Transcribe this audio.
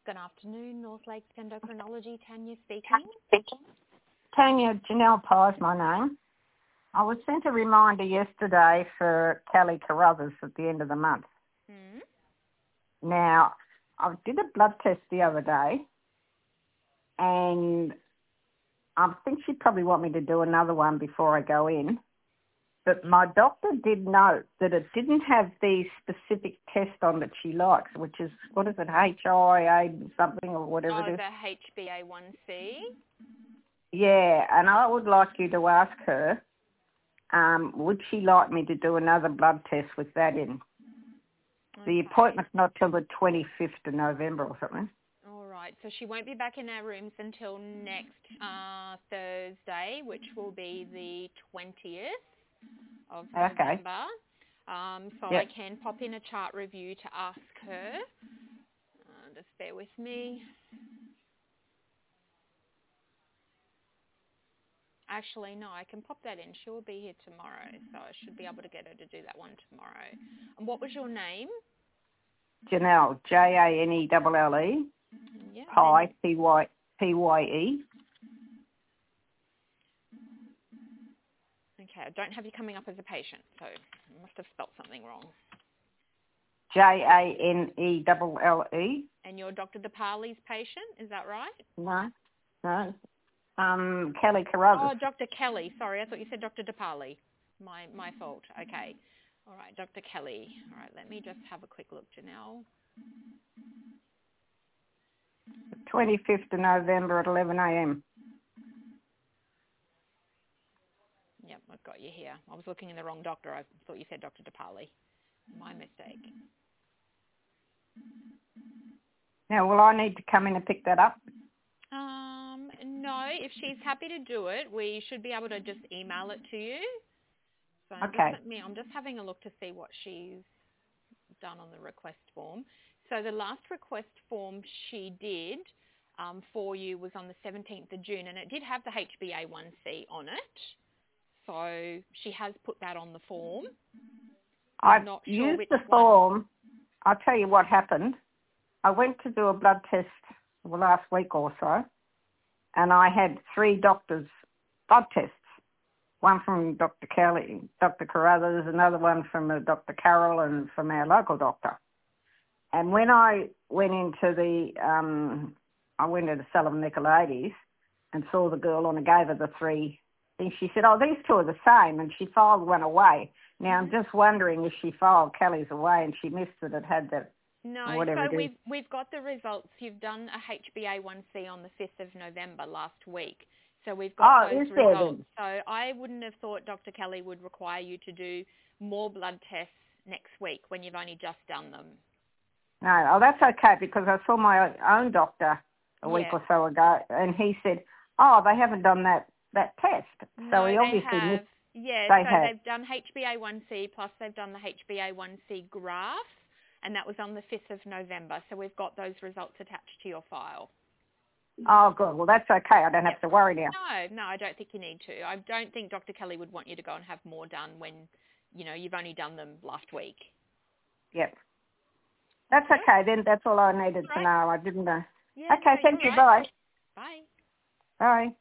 Good afternoon, North Lakes Endocrinology. Tanya speaking. Tanya, Janelle Pye's my name. I was sent a reminder yesterday for Kelly Carruthers at the end of the month. Now, I did a blood test the other day, and I think she'd probably want me to do another one before I go in. But my doctor did note that it didn't have the specific test on that she likes, which is, what is it, HIA something or whatever it is? The HbA1c. Yeah, and I would like you to ask her, would she like me to do another blood test with that in? The appointment's not till the 25th of November or something. All right, so she won't be back in our rooms until next Thursday, which will be the 20th of November. So I can pop in a chart review to ask her. Just bear with me. Actually, no, I can pop that in. She will be here tomorrow, so I should be able to get her to do that one tomorrow. And what was your name? Janelle, Janelle. Yeah. Pye, Pye. Okay, I don't have you coming up as a patient, so I must have spelt something wrong. Janelle. And you're Dr. DeParley's patient, is that right? No. Kelly Carruthers. Oh, Dr. Kelly. Sorry, I thought you said Dr. DeParley. My fault. Okay. All right, Dr. Kelly. All right, let me just have a quick look, Janelle. 25th of November at 11 a.m. Yep, I've got you here. I was looking in the wrong doctor. I thought you said Dr. DeParley. My mistake. Now, will I need to come in and pick that up? No, if she's happy to do it, we should be able to just email it to you. So okay. I'm just having a look to see what she's done on the request form. So the last request form she did for you was on the 17th of June, and it did have the HbA1c on it. So she has put that on the form. I've used the form. I'll tell you what happened. I went to do a blood test last week or so, and I had 3 doctors' blood tests. One from Dr. Kelly, Dr. Carruthers, another one from Dr. Carroll, and from our local doctor. And when I went into Sullivan Nicolaides and saw the girl and I gave her the 3 things, she said, oh, these 2 are the same, and she filed one away. Now, I'm just wondering if she filed Kelly's away and she missed that it had the whatever so it is. we've got the results. You've done a HbA1c on the 5th of November last week. So we've got those results. So I wouldn't have thought Dr. Kelly would require you to do more blood tests next week when you've only just done them. No, that's okay, because I saw my own doctor a week or so ago, and he said, oh, they haven't done that test. So he obviously missed. Yeah, they've done HbA1c, plus they've done the HbA1c graph, and that was on the 5th of November. So we've got those results attached to your file. Oh, good. Well, that's okay. I don't have to worry now. No, I don't think you need to. I don't think Dr. Kelly would want you to go and have more done when, you've only done them last week. Yep. That's okay. Then that's all I needed to know. I didn't know. Okay, thank you. Bye. Bye. Bye.